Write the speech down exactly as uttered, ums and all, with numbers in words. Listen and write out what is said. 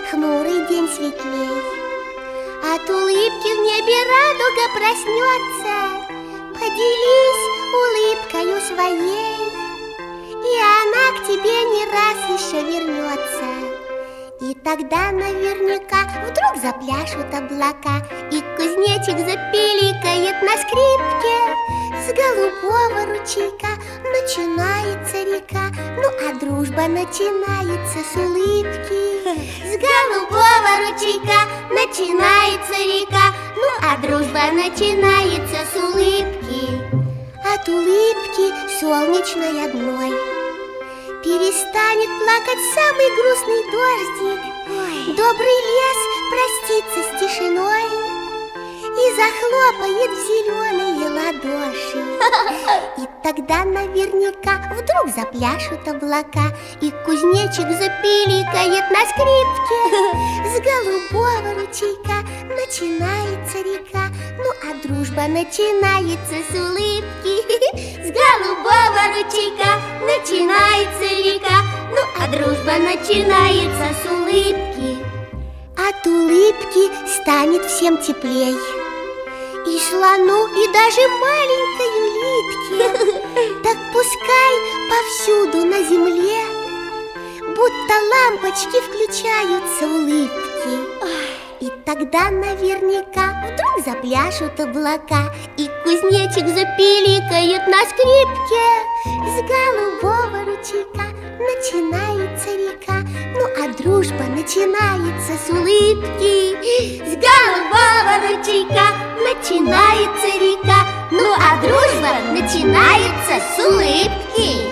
хмурый день светлей. От улыбки в небе радуга проснется. Поделись улыбкою своей, и она к тебе не раз еще вернется. И тогда наверняка вдруг запляшут облака, и кузнечик запиликает на скрипке. С голубого ручейка начинается река, ну а дружба начинается с улыбки. С голубого ручейка начинается река, ну а дружба начинается с улыбки. От улыбки солнечной одной перестанет плакать самый грустный дождик. Ой. Добрый лес простится с тишиной и захлопает в зеленые ладоши. И тогда наверняка вдруг запляшут облака, и кузнечик запиликает на скрипке. С голубого ручейка начинается река, ну а дружба начинается с улыбки. С голубого ручейка начинается река, ну а дружба начинается с улыбки. От улыбки станет всем теплей, и слону, и даже маленькой улитке. Так пускай повсюду на земле будто лампочки включаются улыбки. И тогда наверняка вдруг запляшут облака, и кузнечик запиликает на скрипке. С голубого ручейка начинается река, ну а дружба начинается с улыбки. С голубого ручейка начинается река, ну а дружба начинается с улыбки.